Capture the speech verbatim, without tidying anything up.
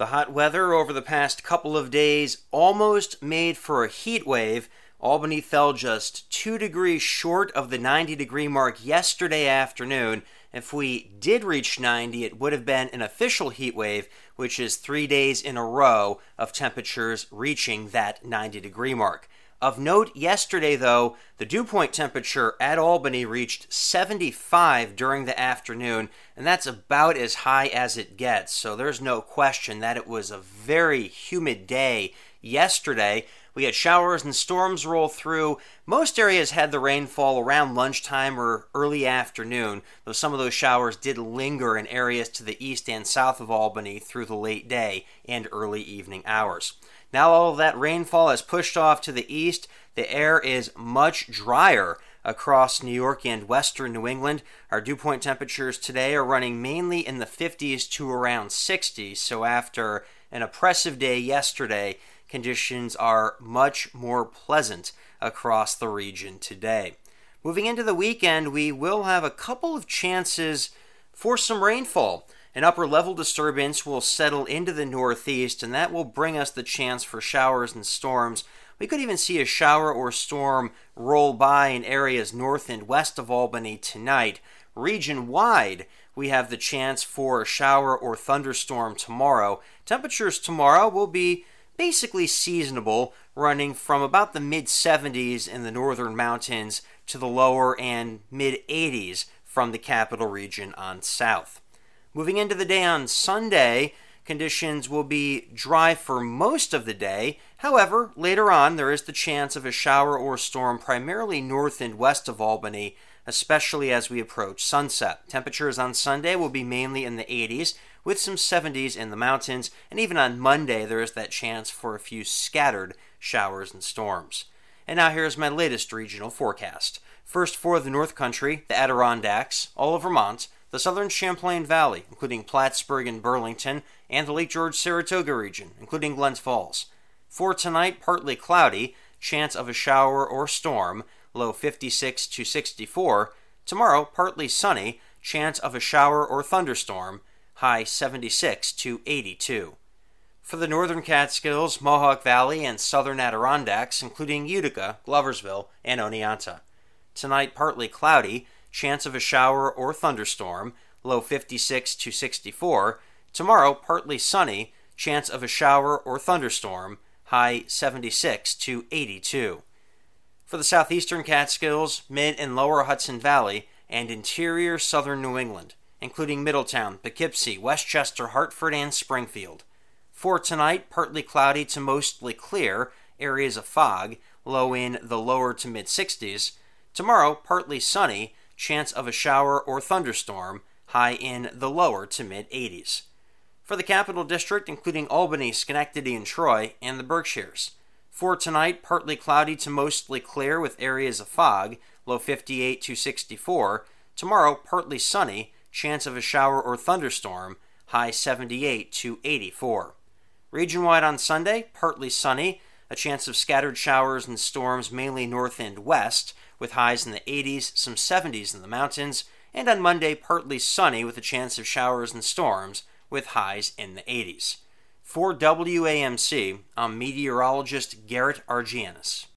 The hot weather over the past couple of days almost made for a heat wave. Albany fell just two degrees short of the ninety degree mark yesterday afternoon. If we did reach ninety, it would have been an official heat wave, which is three days in a row of temperatures reaching that ninety degree mark. Of note, yesterday, though, the dew point temperature at Albany reached seventy-five during the afternoon, and that's about as high as it gets, so there's no question that it was a very humid day yesterday. We had showers and storms roll through. Most areas had the rainfall around lunchtime or early afternoon, though some of those showers did linger in areas to the east and south of Albany through the late day and early evening hours. Now all of that rainfall has pushed off to the east. The air is much drier across New York and western New England. Our dew point temperatures today are running mainly in the fifties to around sixty, so after an oppressive day yesterday, conditions are much more pleasant across the region today. Moving into the weekend, we will have a couple of chances for some rainfall. An upper-level disturbance will settle into the northeast, and that will bring us the chance for showers and storms. We could even see a shower or storm roll by in areas north and west of Albany tonight. Region-wide, we have the chance for a shower or thunderstorm tomorrow. Temperatures tomorrow will be basically seasonable, running from about the mid-seventies in the northern mountains to the lower and mid-eighties from the capital region on south. Moving into the day on Sunday, conditions will be dry for most of the day. However, later on, there is the chance of a shower or storm primarily north and west of Albany, especially as we approach sunset. Temperatures on Sunday will be mainly in the eighties, with some seventies in the mountains, and even on Monday, there is that chance for a few scattered showers and storms. And now here's my latest regional forecast. First for the North Country, the Adirondacks, all of Vermont, the southern Champlain Valley, including Plattsburgh and Burlington, and the Lake George-Saratoga region, including Glens Falls. For tonight, partly cloudy, chance of a shower or storm, low fifty-six to sixty-four. Tomorrow, partly sunny, chance of a shower or thunderstorm, high seventy-six to eighty-two. For the northern Catskills, Mohawk Valley, and southern Adirondacks, including Utica, Gloversville, and Oneonta. Tonight, partly cloudy, chance of a shower or thunderstorm, low fifty-six to sixty-four. Tomorrow, partly sunny, chance of a shower or thunderstorm, high seventy-six to eighty-two. For the southeastern Catskills, mid and lower Hudson Valley, and interior southern New England, including Middletown, Poughkeepsie, Westchester, Hartford, and Springfield. For tonight, partly cloudy to mostly clear, areas of fog, low in the lower to mid-sixties. Tomorrow, partly sunny, chance of a shower or thunderstorm, high in the lower to mid-eighties. For the Capital District, including Albany, Schenectady, and Troy, and the Berkshires. For tonight, partly cloudy to mostly clear with areas of fog, low fifty-eight to sixty-four. Tomorrow, partly sunny, chance of a shower or thunderstorm, high seventy-eight to eighty-four. Region-wide on Sunday, partly sunny, a chance of scattered showers and storms mainly north and west, with highs in the eighties, some seventies in the mountains, and on Monday, partly sunny with a chance of showers and storms, with highs in the eighties. For W A M C, I'm meteorologist Garrett Argianis.